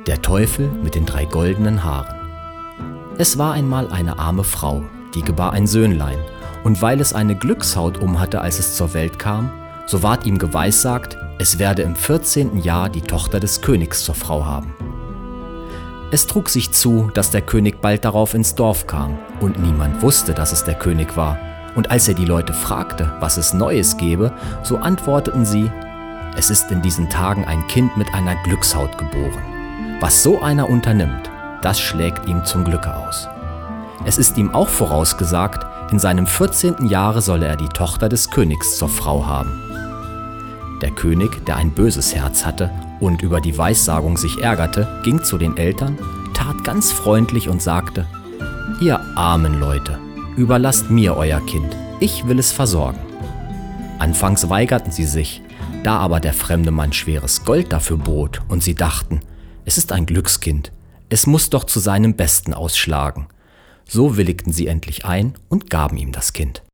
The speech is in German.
Der Teufel mit den 3 goldenen Haaren. Es war einmal eine arme Frau, die gebar ein Söhnlein, und weil es eine Glückshaut umhatte, als es zur Welt kam, so ward ihm geweissagt, es werde im 14. Jahr die Tochter des Königs zur Frau haben. Es trug sich zu, dass der König bald darauf ins Dorf kam, und niemand wusste, dass es der König war. Und als er die Leute fragte, was es Neues gebe, so antworteten sie: Es ist in diesen Tagen ein Kind mit einer Glückshaut geboren. Was so einer unternimmt, das schlägt ihm zum Glücke aus. Es ist ihm auch vorausgesagt, in seinem 14. Jahre solle er die Tochter des Königs zur Frau haben. Der König, der ein böses Herz hatte und über die Weissagung sich ärgerte, ging zu den Eltern, tat ganz freundlich und sagte: Ihr armen Leute, überlasst mir euer Kind, ich will es versorgen. Anfangs weigerten sie sich, da aber der fremde Mann schweres Gold dafür bot und sie dachten, es ist ein Glückskind, es muss doch zu seinem Besten ausschlagen. So willigten sie endlich ein und gaben ihm das Kind.